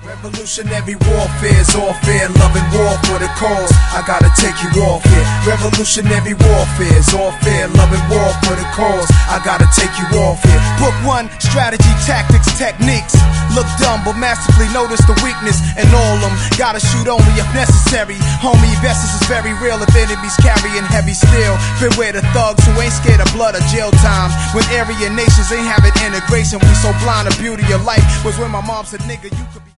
Revolutionary warfare is all fair, love and war for the cause. I gotta take you off here. Revolutionary warfare is all fair, love and war for the cause. I gotta take you off here. Book 1, strategy, tactics, techniques. Look dumb, but masterfully notice the weakness in all them. Gotta shoot only if necessary. Homie, Vestas is very real if enemies carrying heavy steel. Beware the thugs who ain't scared of blood or jail time. When Aryan nations ain't having integration, we so blind the beauty of life was when my mom said, nigga, you could be